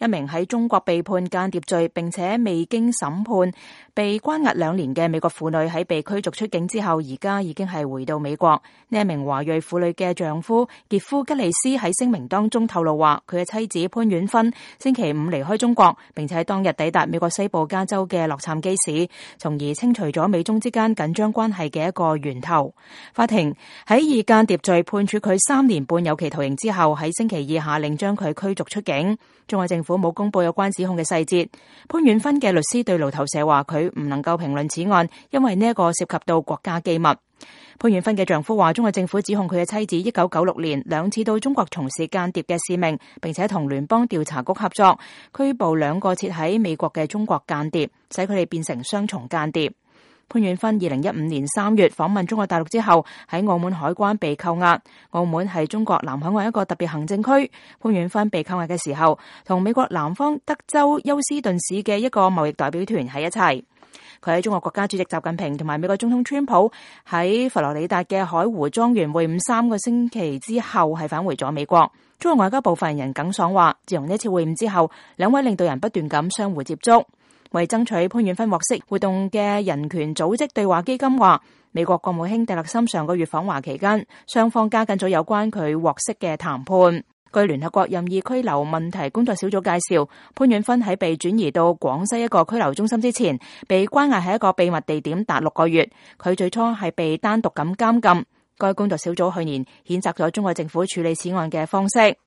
一名喺中國被判間諜罪並且未經審判被關押2年嘅美國婦女喺被驅逐出境之後，而家已經係回到美國。呢一名華裔婦女嘅丈夫傑夫吉利斯喺聲明當中透露話，佢嘅妻子潘婉芬星期5離開中國，並且喺當日抵達美國西部加州嘅洛杉磯市，從而清除咗美中之間緊張關係嘅一個源頭。法庭喺以間諜罪判處佢3年半有期徒刑之後，喺星期2下令將佢驅逐出境。中國政府冇公布有關指控嘅細節。潘婉芬嘅律師對路透社話，佢唔能夠評論此案，因為呢一個涉及到國家機密。潘婉芬嘅丈夫話，中國政府指控佢嘅妻子1996年2次到中國從事間諜嘅使命，並且同聯邦調查局合作，拘捕2個設喺美國嘅中國間諜，使佢哋變成雙重間諜。潘婉芬2015年3月訪問中國大陸之後，喺澳門海關被扣押。澳門係中國南海岸一個特別行政區。潘婉芬被扣押嘅時候，同美國南方德州休斯頓市嘅一個貿易代表團喺一齊。佢喺中國國家主席習近平同埋美國總統川普喺佛羅里達嘅海湖莊園會晤3個星期之後，係返回咗美國。中國外交部發言人耿爽話，自從呢次會晤之後，2位領導人不斷咁相互接觸。為爭取潘婉芬獲釋，活動嘅人權組織對話基金話，美國國務卿蒂勒森上個月訪華期間，雙方加緊咗有關佢獲釋嘅談判。據聯合國任意拘留問題工作小組介紹，潘婉芬喺被轉移到廣西一個拘留中心之前，被關押喺一個秘密地點達6個月。佢最初係被單獨咁監禁。該工作小組去年譴責咗中國政府處理此案嘅方式。